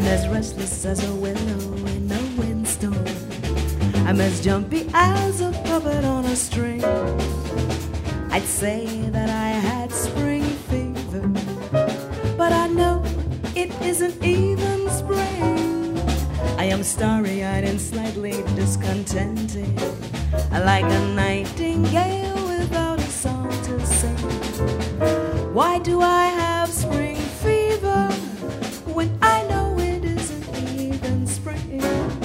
I'm as restless as a willow in a windstorm. I'm as jumpy as a puppet on a string. I'd say that I had spring fever, but I know it isn't even spring. I am starry-eyed and slightly discontented, like a nightingale without a song to sing. Why do I have spring fever when I know it isn't even spring?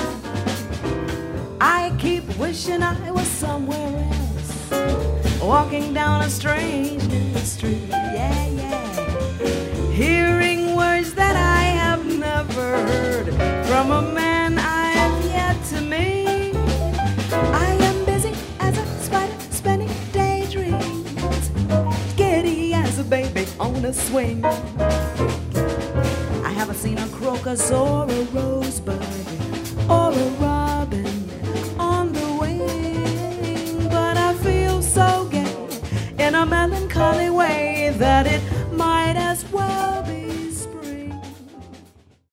I keep wishing I was somewhere else, walking down a strange new street, yeah, yeah, hearing words that I have never heard from a man I have yet to meet. I am busy as a spider spinning daydreams, giddy as a baby on a swing. I haven't seen a crocus or a rose